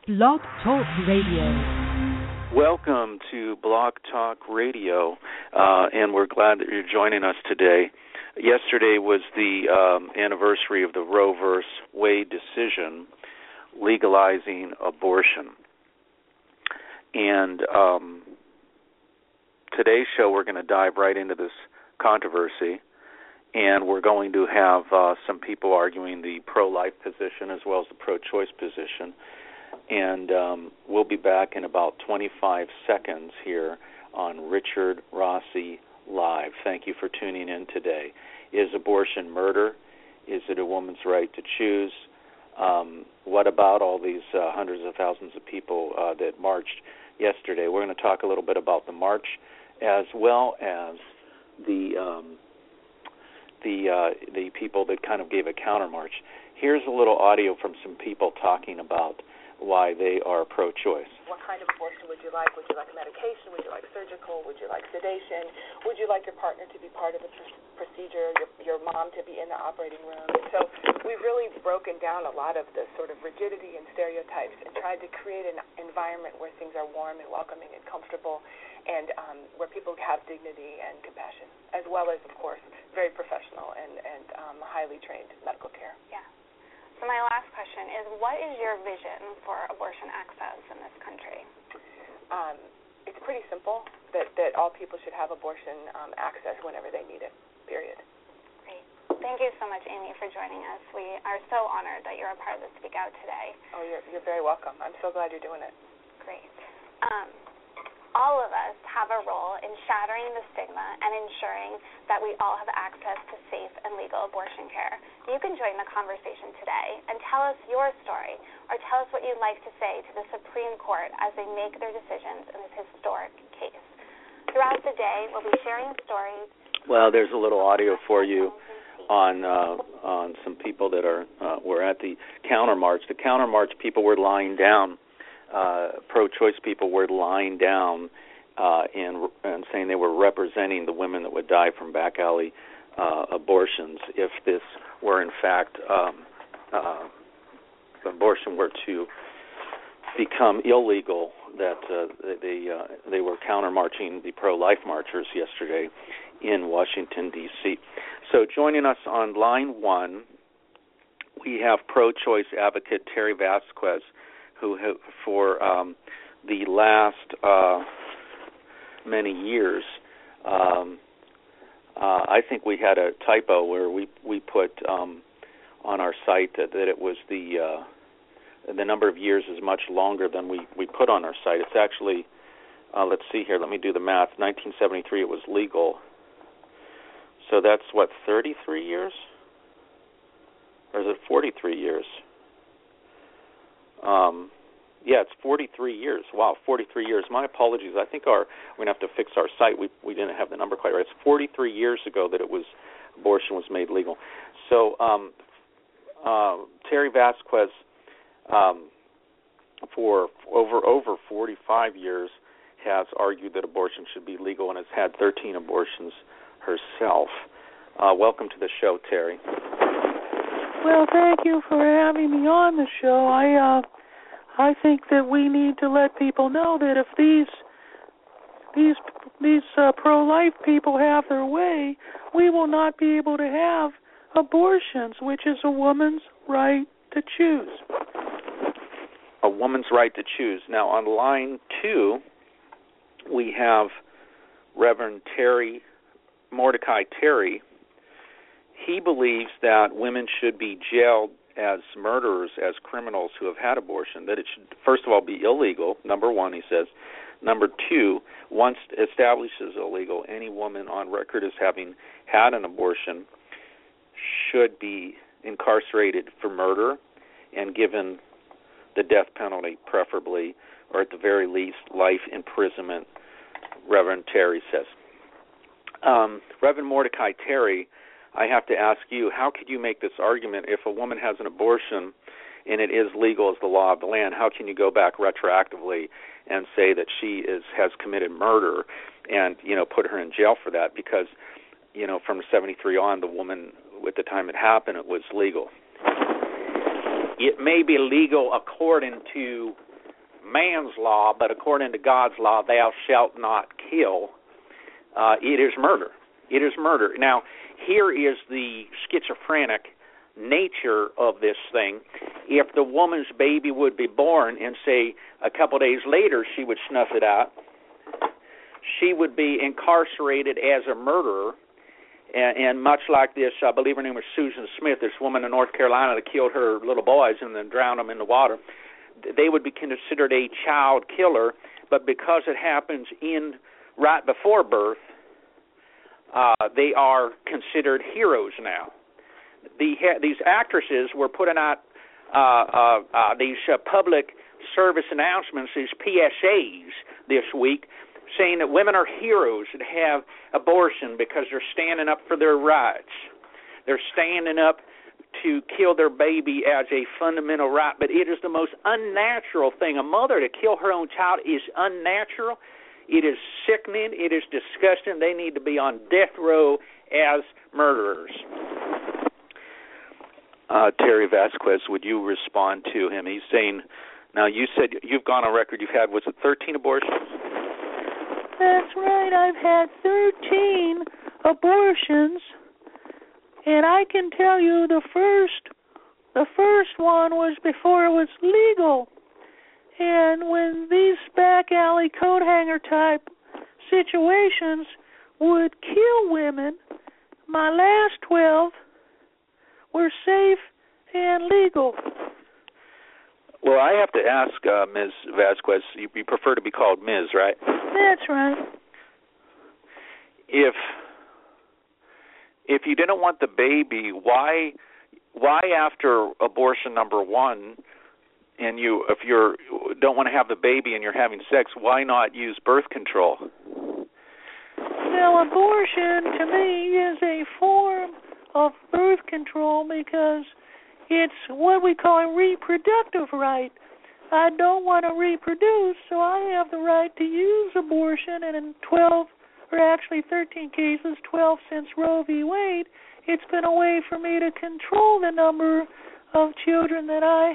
Blog Talk Radio. Welcome to Blog Talk Radio, and we're glad that you're joining us today. Yesterday was the anniversary of the Roe v. Wade decision legalizing abortion. And today's show, we're going to dive right into this controversy, and we're going to have some people arguing the pro-life position as well as the pro-choice position. And we'll be back in about 25 seconds here on Richard Rossi Live. Thank you for tuning in today. Is abortion murder? Is it a woman's right to choose? What about all these hundreds of thousands of people that marched yesterday? We're going to talk a little bit about the march as well as the people that kind of gave a counter-march. Here's a little audio from some people talking about why they are pro-choice. What kind of abortion would you like? Would you like medication? Would you like surgical? Would you like sedation? Would you like your partner to be part of the procedure, your mom to be in the operating room? So we've really broken down a lot of the sort of rigidity and stereotypes and tried to create an environment where things are warm and welcoming and comfortable and where people have dignity and compassion, as well as, of course, very professional and highly trained medical care. Yeah. So my last question is, what is your vision for abortion access in this country? It's pretty simple, that all people should have abortion access whenever they need it, period. Great. Thank you so much, Amy, for joining us. We are so honored that you're a part of the Speak Out today. Oh, you're very welcome. I'm so glad you're doing it. Great. All of us have a role in shattering the stigma and ensuring that we all have access to safe and legal abortion care. You can join the conversation today and tell us your story or tell us what you'd like to say to the Supreme Court as they make their decisions in this historic case. Throughout the day, we'll be sharing stories. Well, there's a little audio for you on some people that were at the counter-march. The counter-march people were lying down. Pro-choice people were lying down and saying they were representing the women that would die from back alley abortions if this were in fact abortion were to become illegal. That they were counter-marching the pro-life marchers yesterday in Washington, D.C. So joining us on line one, we have pro-choice advocate Terry Vasquez, who for the last many years, I think we had a typo where we put on our site that it was the number of years is much longer than we put on our site. It's actually, let's see here, let me do the math. 1973 it was legal. So that's, 33 years? Or is it 43 years? Yeah, it's 43 years. Wow, 43 years. My apologies. I think we're going to have to fix our site. We didn't have the number quite right. It's 43 years ago that abortion was made legal. So Terry Vasquez, for over 45 years, has argued that abortion should be legal and has had 13 abortions herself. Welcome to the show, Terry. Well, thank you for having me on the show. I think that we need to let people know that if these pro-life people have their way, we will not be able to have abortions, which is a woman's right to choose. A woman's right to choose. Now, on line two, we have Reverend Mordecai Terry. He believes that women should be jailed as murderers, as criminals who have had abortion, that it should, first of all, be illegal, number one, he says. Number two, once established as illegal, any woman on record as having had an abortion should be incarcerated for murder and given the death penalty, preferably, or at the very least, life imprisonment, Reverend Terry says. Reverend Mordecai Terry, I have to ask you, how could you make this argument if a woman has an abortion and it is legal as the law of the land? How can you go back retroactively and say that she has committed murder and, put her in jail for that? Because, from 73 on, the woman, at the time it happened, it was legal. It may be legal according to man's law, but according to God's law, thou shalt not kill, it is murder. It is murder. Now, here is the schizophrenic nature of this thing. If the woman's baby would be born and, say, a couple days later she would snuff it out, she would be incarcerated as a murderer. And much like this, I believe her name was Susan Smith, this woman in North Carolina that killed her little boys and then drowned them in the water, they would be considered a child killer, but because it happens right before birth, they are considered heroes now. These actresses were putting out these public service announcements, these PSAs this week, saying that women are heroes that have abortion because they're standing up for their rights. They're standing up to kill their baby as a fundamental right, but it is the most unnatural thing. A mother to kill her own child is unnatural. It is sickening. It is disgusting. They need to be on death row as murderers. Terry Vasquez, would you respond to him? He's saying, now you said you've gone on record, you've had, was it 13 abortions? That's right, I've had 13 abortions, and I can tell you the first one was before it was legal. And when these back alley coat hanger type situations would kill women, my last 12 were safe and legal. Well, I have to ask Ms. Vasquez, you prefer to be called Ms., right? That's right. If you didn't want the baby, why after abortion number 1, and if you don't want to have the baby and you're having sex, why not use birth control? Well, abortion to me is a form of birth control because it's what we call a reproductive right. I don't want to reproduce, so I have the right to use abortion, and in 13 cases, 12 since Roe v. Wade, it's been a way for me to control the number of children that I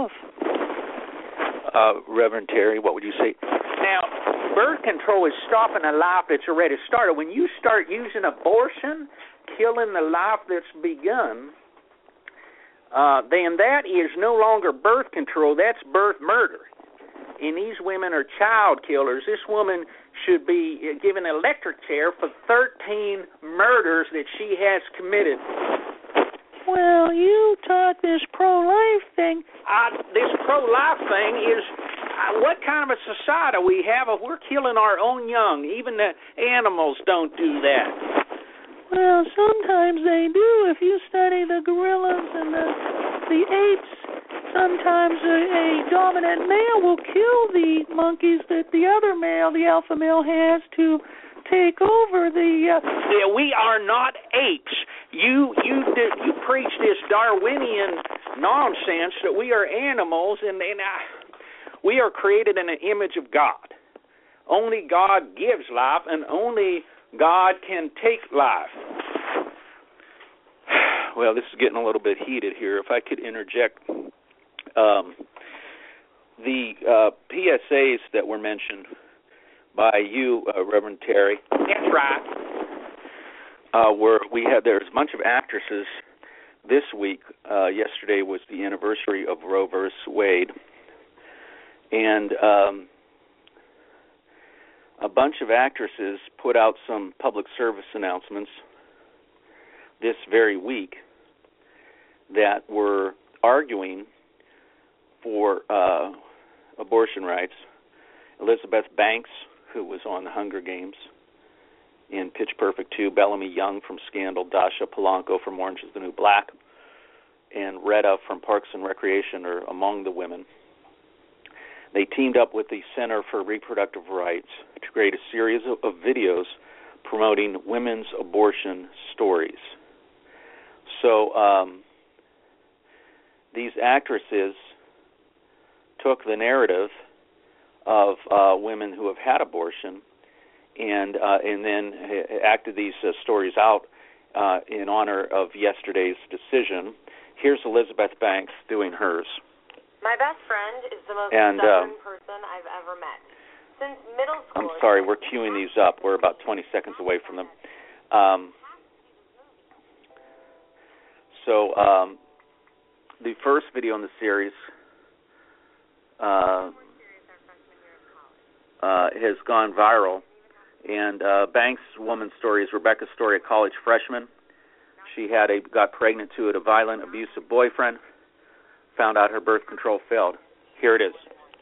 have. Reverend Terry, what would you say? Now, birth control is stopping a life that's already started. When you start using abortion, killing the life that's begun, then that is no longer birth control, that's birth murder. And these women are child killers. This woman should be given an electric chair for 13 murders that she has committed. Well, you taught this pro-life thing. This pro-life thing is, what kind of a society we have if we're killing our own young? Even the animals don't do that. Well, sometimes they do. If you study the gorillas and the apes, sometimes a dominant male will kill the monkeys that the other male, the alpha male, has to take over the... Yeah, we are not apes. You preach this Darwinian nonsense that we are animals, and we are created in the image of God. Only God gives life, and only God can take life. Well, this is getting a little bit heated here. If I could interject, the PSAs that were mentioned by you, Reverend Terry, that's right, there's a bunch of actresses this week. Yesterday was the anniversary of Roe versus Wade, and a bunch of actresses put out some public service announcements this very week that were arguing for abortion rights. Elizabeth Banks, who was on the Hunger Games in Pitch Perfect 2, Bellamy Young from Scandal, Dasha Polanco from Orange is the New Black, and Retta from Parks and Recreation are among the women. They teamed up with the Center for Reproductive Rights to create a series of videos promoting women's abortion stories. So these actresses took the narrative of women who have had abortion and then acted these stories out in honor of yesterday's decision. Here's Elizabeth Banks doing hers. My best friend is the most stubborn person Since middle school. I'm sorry, we're queuing these up. We're about 20 seconds away from them. The first video in the series has gone viral, and Banks' woman's story is Rebecca's story, a college freshman. She got pregnant to a violent, abusive boyfriend, found out her birth control failed. Here it is.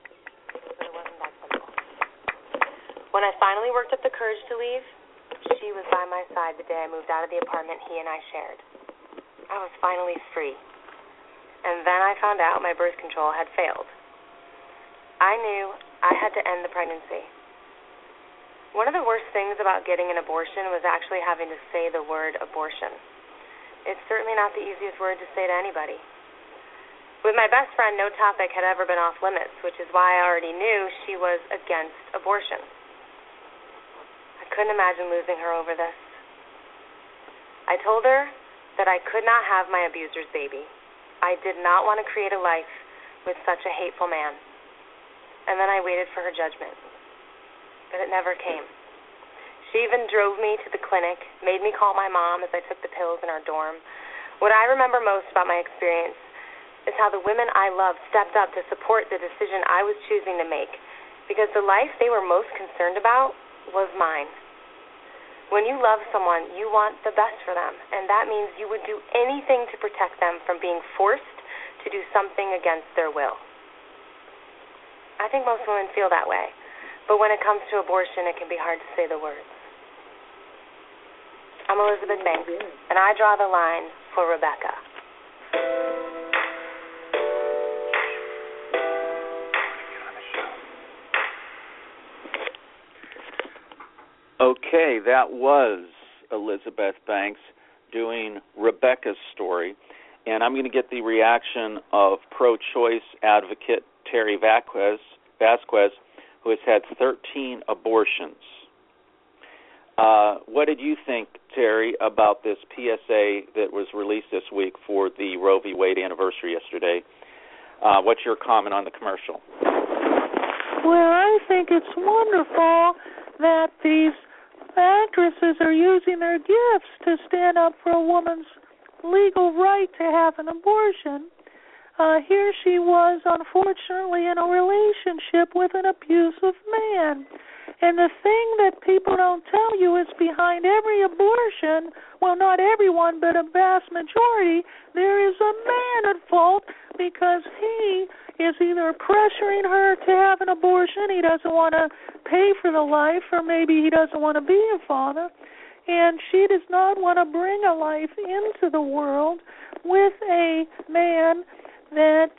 When I finally worked up the courage to leave, she was by my side the day I moved out of the apartment he and I shared. I was finally free. And then I found out my birth control had failed. I knew I had to end the pregnancy. One of the worst things about getting an abortion was actually having to say the word abortion. It's certainly not the easiest word to say to anybody. With my best friend, no topic had ever been off limits, which is why I already knew she was against abortion. I couldn't imagine losing her over this. I told her that I could not have my abuser's baby. I did not want to create a life with such a hateful man. And then I waited for her judgment. But it never came. She even drove me to the clinic, made me call my mom as I took the pills in our dorm. What I remember most about my experience is how the women I loved stepped up to support the decision I was choosing to make, because the life they were most concerned about was mine. When you love someone, you want the best for them, and that means you would do anything to protect them from being forced to do something against their will. I think most women feel that way, but when it comes to abortion, it can be hard to say the words. I'm Elizabeth Banks, and I draw the line for Rebecca. Okay, that was Elizabeth Banks doing Rebecca's story. And I'm going to get the reaction of pro-choice advocate Terry Vasquez, who has had 13 abortions. What did you think, Terry, about this PSA that was released this week for the Roe v. Wade anniversary yesterday? What's your comment on the commercial? Well, I think it's wonderful that these actresses are using their gifts to stand up for a woman's legal right to have an abortion. Here she was, unfortunately, in a relationship with an abusive man. And the thing that people don't tell you is behind every abortion, well, not everyone, but a vast majority, there is a man at fault because he is either pressuring her to have an abortion, he doesn't want to pay for the life, or maybe he doesn't want to be a father, and she does not want to bring a life into the world with a man that,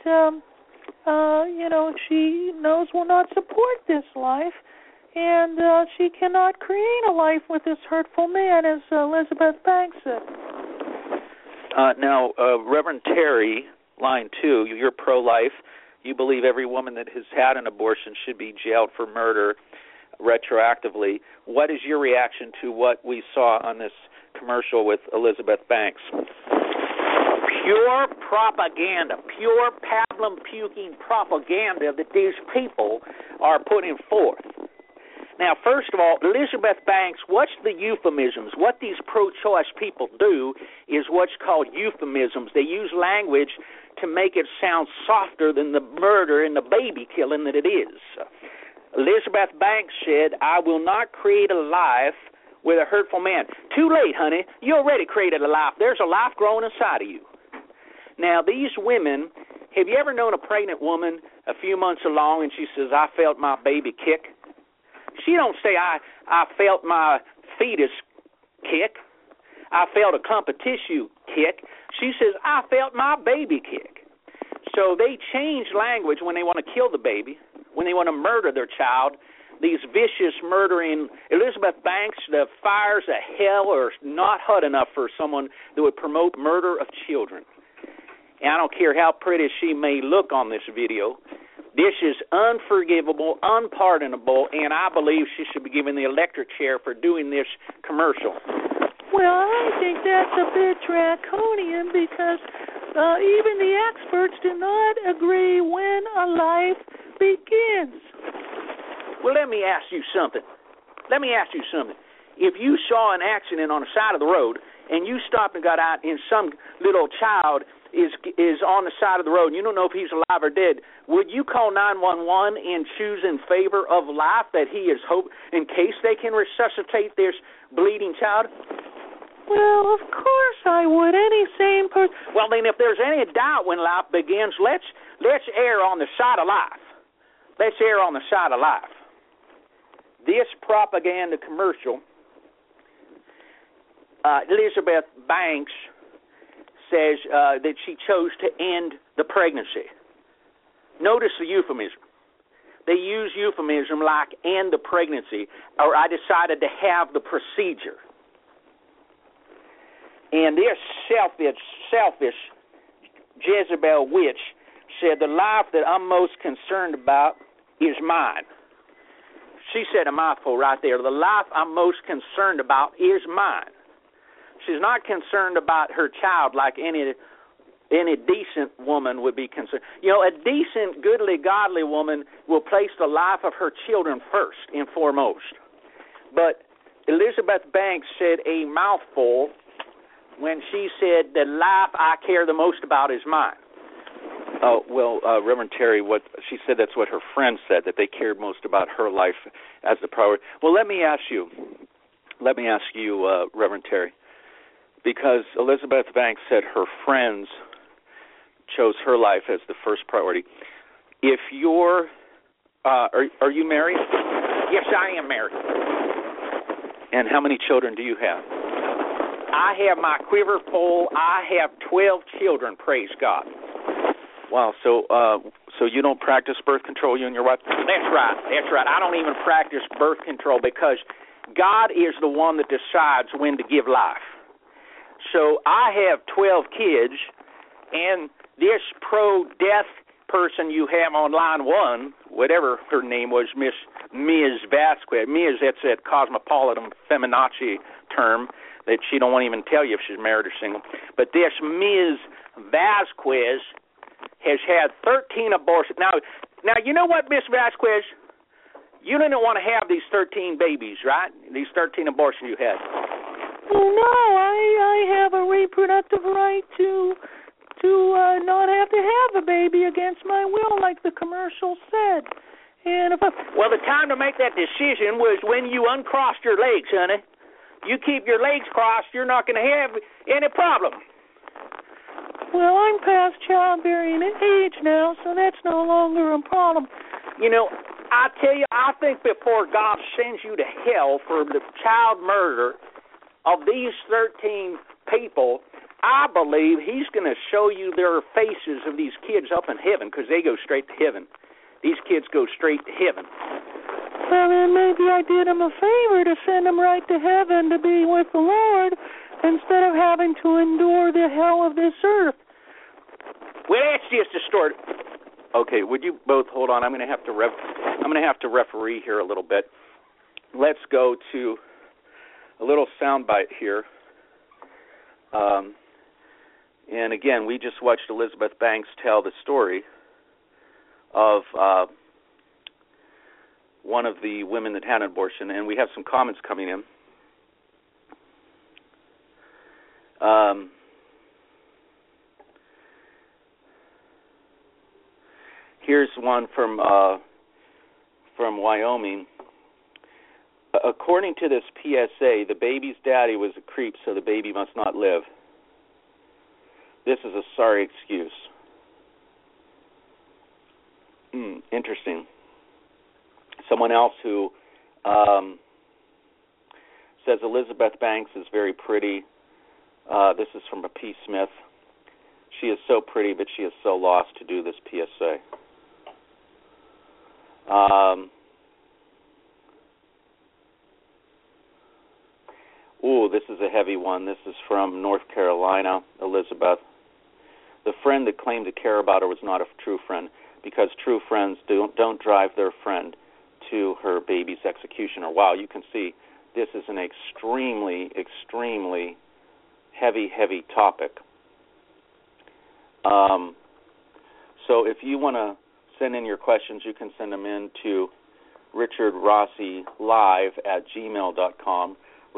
she knows will not support this life, and she cannot create a life with this hurtful man, as Elizabeth Banks said. Now, Reverend Terry, line 2, you're pro-life. You believe every woman that has had an abortion should be jailed for murder retroactively. What is your reaction to what we saw on this commercial with Elizabeth Banks? Pure propaganda, pure pablum-puking propaganda that these people are putting forth. Now, first of all, Elizabeth Banks, what's the euphemisms? What these pro-choice people do is what's called euphemisms. They use language to make it sound softer than the murder and the baby killing that it is. Elizabeth Banks said, I will not create a life with a hurtful man. Too late, honey. You already created a life. There's a life growing inside of you. Now, these women, have you ever known a pregnant woman a few months along and she says, I felt my baby kick? She don't say, I felt my fetus kick. I felt a clump of tissue kick. She says, I felt my baby kick. So they change language when they want to kill the baby, when they want to murder their child. These vicious murdering, Elizabeth Banks, the fires of hell are not hot enough for someone that would promote murder of children. And I don't care how pretty she may look on this video. This is unforgivable, unpardonable, and I believe she should be given the electric chair for doing this commercial. Well, I think that's a bit draconian because even the experts do not agree when a life begins. Well, let me ask you something. If you saw an accident on the side of the road and you stopped and got out and some little child is on the side of the road and you don't know if he's alive or dead, would you call 911 and choose in favor of life that he is hope in case they can resuscitate this bleeding child? Well, of course I would. Any sane person. Well, then, if there's any doubt when life begins, let's err on the side of life. Let's err on the side of life. This propaganda commercial, Elizabeth Banks says that she chose to end the pregnancy. Notice the euphemism. They use euphemism like end the pregnancy, or I decided to have the procedure. And this selfish Jezebel witch said, the life that I'm most concerned about is mine. She said a mouthful right there. The life I'm most concerned about is mine. She's not concerned about her child like any decent woman would be concerned. You know, a decent, goodly, godly woman will place the life of her children first and foremost. But Elizabeth Banks said a mouthful when she said, the life I care the most about is mine. Oh, well, Reverend Terry, what she said, that's what her friends said, that they cared most about her life as the priority. Well, let me ask you, Reverend Terry, because Elizabeth Banks said her friends chose her life as the first priority. If you're, are you married? Yes, I am married. And how many children do you have? I have my quiver full. I have 12 children, praise God. Wow, so you don't practice birth control, you and your wife? That's right. I don't even practice birth control because God is the one that decides when to give life. So I have 12 kids, and this pro-death person you have on line one, whatever her name was, Ms. Vasquez. Ms., that's that cosmopolitan feminazi term that she don't want to even tell you if she's married or single. But this Ms. Vasquez has had 13 abortions. Now, you know what, Ms. Vasquez? You didn't want to have these 13 babies, right? These 13 abortions you had. Oh, no, I have a reproductive right to not have to have a baby against my will, like the commercial said. And well, the time to make that decision was when you uncrossed your legs, honey. You keep your legs crossed, you're not going to have any problem. Well, I'm past childbearing age now, so that's no longer a problem. You know, I tell you, I think before God sends you to hell for the child murder of these 13 people, I believe he's going to show you their faces of these kids up in heaven because they go straight to heaven. These kids go straight to heaven. Well, then maybe I did him a favor to send him right to heaven to be with the Lord instead of having to endure the hell of this earth. Well, that's just a story. Okay, would you both hold on? I'm going to have to referee here a little bit. Let's go to a little soundbite here. And again, we just watched Elizabeth Banks tell the story of one of the women that had an abortion, and we have some comments coming in. Here's one from Wyoming. According to this PSA, the baby's daddy was a creep, so the baby must not live. This is a sorry excuse. Interesting. Someone else who says Elizabeth Banks is very pretty. This is from a P. Smith. She is so pretty, but she is so lost to do this PSA. This is a heavy one. This is from North Carolina, Elizabeth. The friend that claimed to care about her was not a true friend, because true friends don't drive their friend to her baby's executioner. Wow, you can see this is an extremely, extremely heavy topic. So if you want to send in your questions, you can send them in to richardrossilive@gmail.com,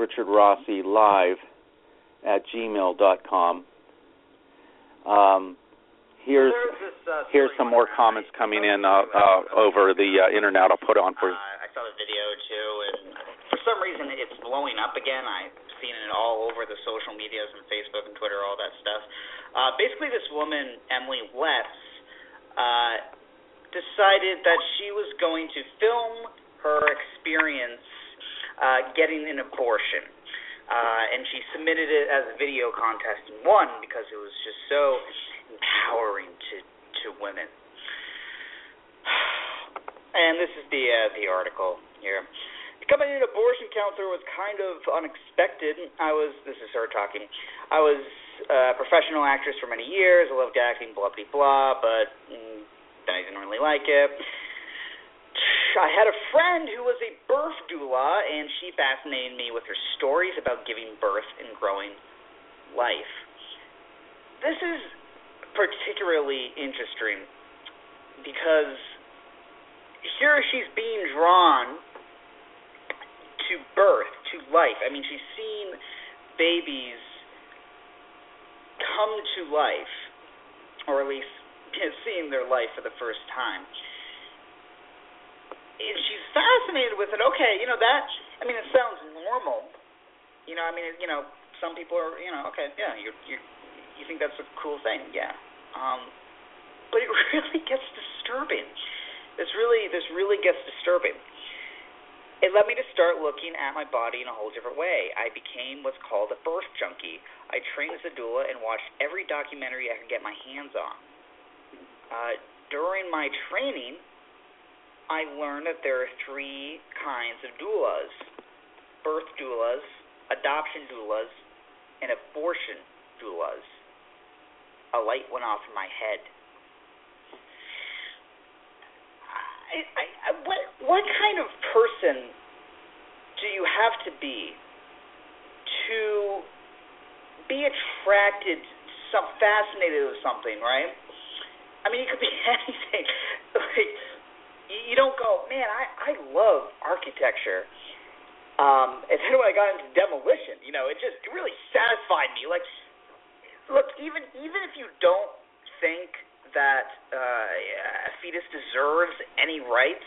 richardrossilive@gmail.com. Here's some more comments coming in over the internet. I'll put on for. I saw the video too, and for some reason it's blowing up again. I've seen it all over the social medias and Facebook and Twitter, all that stuff. Basically, this woman, Emily Letts, decided that she was going to film her experience getting an abortion. And she submitted it as a video contest and won because it was just so empowering to women. And this is the article here. Becoming an abortion counselor was kind of unexpected. This is her talking. I was a professional actress for many years. I loved acting, blah, blah, blah, but I didn't really like it. I had a friend who was a birth doula, and she fascinated me with her stories about giving birth and growing life. This is particularly interesting because here she's being drawn to birth, to life. I mean, she's seen babies come to life, or at least seeing their life for the first time. And she's fascinated with it. Okay, it sounds normal. Some people are, okay, yeah, you think that's a cool thing, yeah. But it really gets disturbing. This really gets disturbing. It led me to start looking at my body in a whole different way. I became what's called a birth junkie. I trained as a doula and watched every documentary I could get my hands on. During my training, I learned that there are 3 kinds of doulas: birth doulas, adoption doulas, and abortion doulas. A light went off in my head. What kind of person do you have to be attracted, fascinated with something, right? I mean, it could be anything. Like, you don't go, man, I love architecture. And then when I got into demolition, it really satisfied me. Like, look, even if you don't think that a fetus deserves any rights,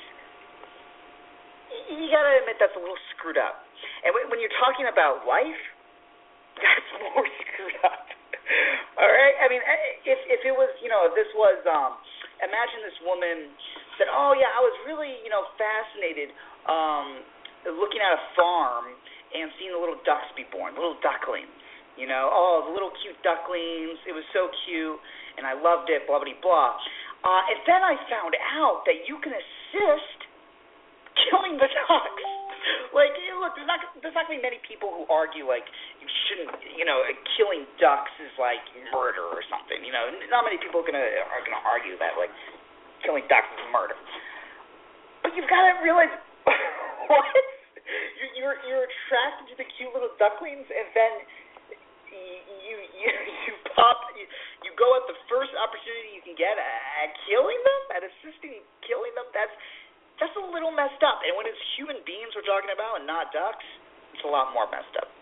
you gotta admit that's a little screwed up. And when you're talking about life, that's more screwed up. All right? I mean, if it was, if this was, imagine this woman said, oh yeah, I was really, fascinated looking at a farm and seeing the little ducks be born, little ducklings. The little cute ducklings. It was so cute, and I loved it, blah, blah, blah. And then I found out that you can assist killing the ducks. Like, look, there's not going to be many people who argue, like, you shouldn't, killing ducks is like murder or something. Not many people are gonna argue that, like, killing ducks is murder. But you've got to realize, what? You're attracted to the cute little ducklings, and then you go at the first opportunity you can get at killing them, at assisting killing them. That's a little messed up. And when it's human beings we're talking about and not ducks, it's a lot more messed up.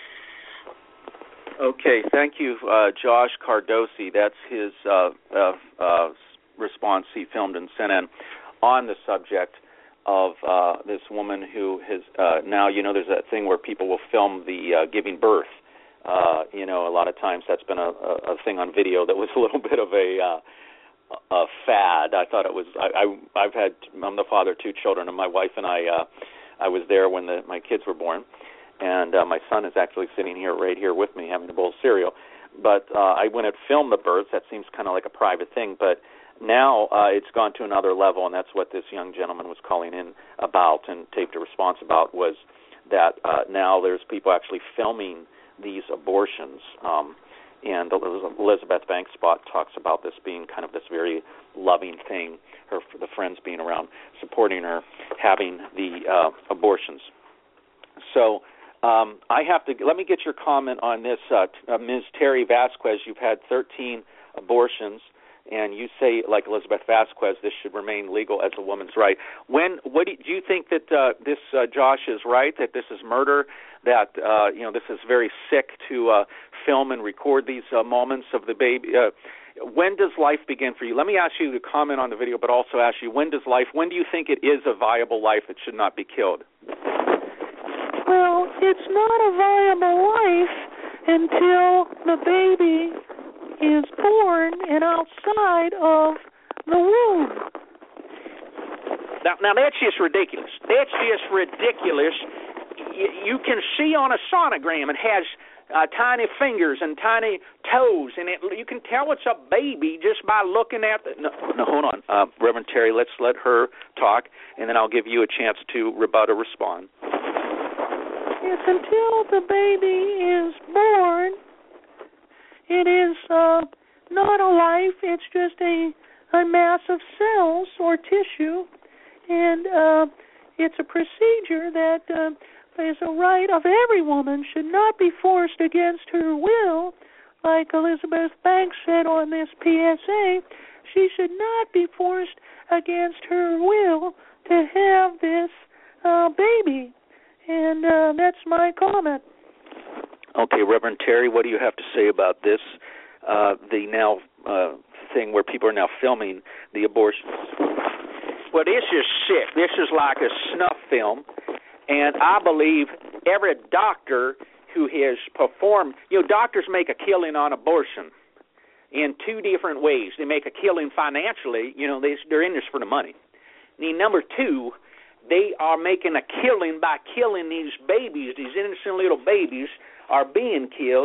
Okay, thank you, Josh Cardosi. That's his response he filmed and sent in on the subject of this woman who has now, there's that thing where people will film the giving birth. A lot of times that's been a thing on video that was a little bit of a fad. I thought it was. I'm the father of 2 children, and my wife and I was there when my kids were born, and my son is actually sitting here right here with me having a bowl of cereal. But I went and filmed the births. That seems kind of like a private thing, but now it's gone to another level, and that's what this young gentleman was calling in about and taped a response about, was that now there's people actually filming these abortions. And Elizabeth Banks spot talks about this being kind of this very loving thing, the friends being around, supporting her, having the abortions. So let me get your comment on this. Ms. Terry Vasquez, you've had 13 abortions. and you say, like Elizabeth Vasquez, this should remain legal as a woman's right. Do you think that this Josh is right, that this is murder, that this is very sick to film and record these moments of the baby? When does life begin for you? Let me ask you to comment on the video, but also ask you, when do you think it is a viable life that should not be killed? Well, it's not a viable life until the baby is born and outside of the womb. Now that's just ridiculous. That's just ridiculous. You can see on a sonogram it has tiny fingers and tiny toes, and you can tell it's a baby just by looking at the... No, hold on. Reverend Terry, let's let her talk, and then I'll give you a chance to rebut or respond. Yes, until the baby is born, it is not a life. It's just a mass of cells or tissue, and it's a procedure that is a right of every woman, should not be forced against her will. Like Elizabeth Banks said on this PSA, she should not be forced against her will to have this baby. And that's my comment. Okay, Reverend Terry, what do you have to say about this? The now thing where people are now filming the abortions. Well, this is sick. This is like a snuff film, and I believe every doctor who has performed, doctors make a killing on abortion in two different ways. They make a killing financially, they're in this for the money. And number two, they are making a killing by killing these babies. These innocent little babies are being killed.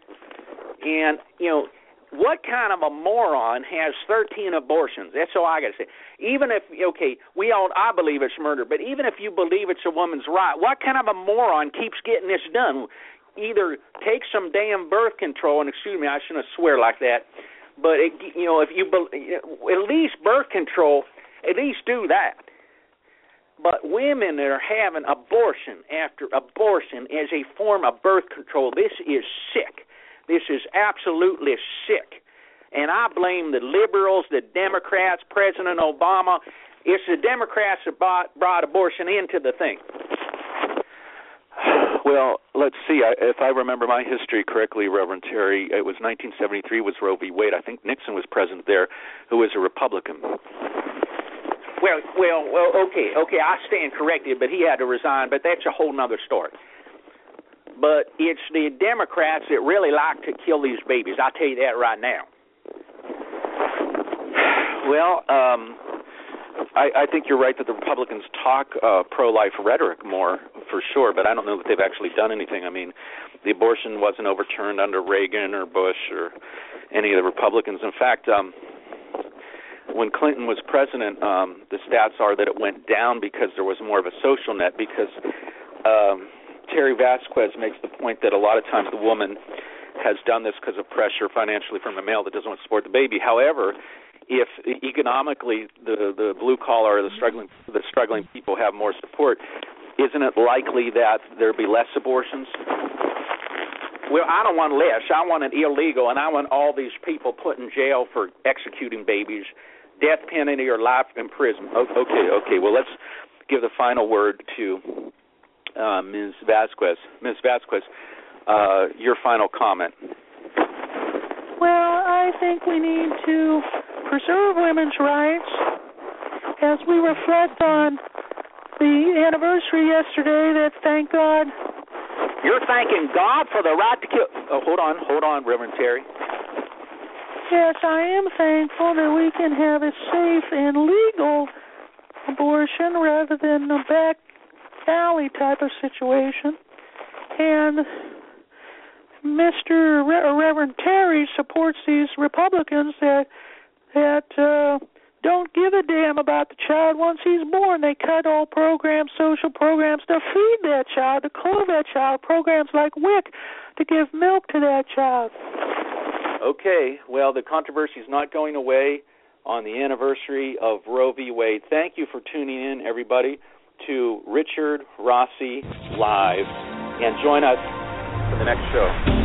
And, what kind of a moron has 13 abortions? That's all I got to say. Even if, I believe it's murder, but even if you believe it's a woman's right, what kind of a moron keeps getting this done? Either take some damn birth control, and excuse me, I shouldn't swear like that, but, if you at least birth control, at least do that. But women that are having abortion after abortion as a form of birth control, this is sick. This is absolutely sick. And I blame the liberals, the Democrats, President Obama. It's the Democrats that brought abortion into the thing. Well, let's see. If I remember my history correctly, Reverend Terry, it was 1973 was Roe v. Wade. I think Nixon was president there, who was a Republican. Well, okay, I stand corrected, but he had to resign, but that's a whole nother story. But it's the Democrats that really like to kill these babies. I'll tell you that right now. Well, I think you're right that the Republicans talk pro-life rhetoric more, for sure, but I don't know that they've actually done anything. I mean, the abortion wasn't overturned under Reagan or Bush or any of the Republicans. In fact, when Clinton was president, the stats are that it went down because there was more of a social net, because Terry Vasquez makes the point that a lot of times the woman has done this because of pressure financially from the male that doesn't want to support the baby. However, if economically the blue collar or the struggling people have more support, isn't it likely that there'll be less abortions? Well, I don't want less. I want it illegal, and I want all these people put in jail for executing babies, death penalty or life in prison. Okay. Well, let's give the final word to Ms. Vasquez. Ms. Vasquez, your final comment. Well, I think we need to preserve women's rights as we reflect on the anniversary yesterday that, thank God... You're thanking God for the right to kill... Oh, hold on, Reverend Terry. Yes, I am thankful that we can have a safe and legal abortion rather than a back alley type of situation. And Mr. Reverend Terry supports these Republicans that don't give a damn about the child once he's born. They cut all programs, social programs to feed that child, to clothe that child, programs like WIC to give milk to that child. Okay, well, the controversy is not going away on the anniversary of Roe v. Wade. Thank you for tuning in, everybody, to Richard Rossi Live, and join us for the next show.